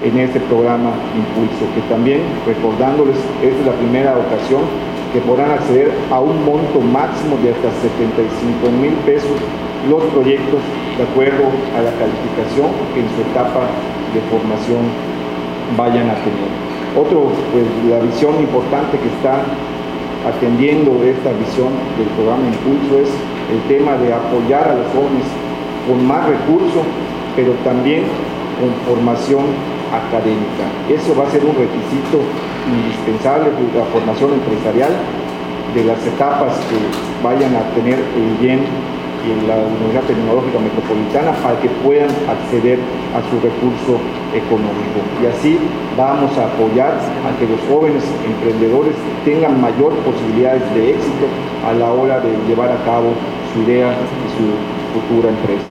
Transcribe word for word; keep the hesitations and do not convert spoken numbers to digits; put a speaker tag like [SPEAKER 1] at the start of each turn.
[SPEAKER 1] en este programa Impulso, que también, recordándoles, esta es la primera ocasión que podrán acceder a un monto máximo de hasta setenta y cinco mil pesos los proyectos de acuerdo a la calificación que en su etapa de formación vayan a tener. Otro, pues la visión importante que está atendiendo esta visión del programa Impulso es el tema de apoyar a los jóvenes con más recursos, pero también con formación académica. Eso va a ser un requisito indispensable de la formación empresarial de las etapas que vayan a tener el I E M y la Universidad Tecnológica Metropolitana para que puedan acceder a su recurso económico. Y así vamos a apoyar a que los jóvenes emprendedores tengan mayor posibilidades de éxito a la hora de llevar a cabo su idea y su futura empresa.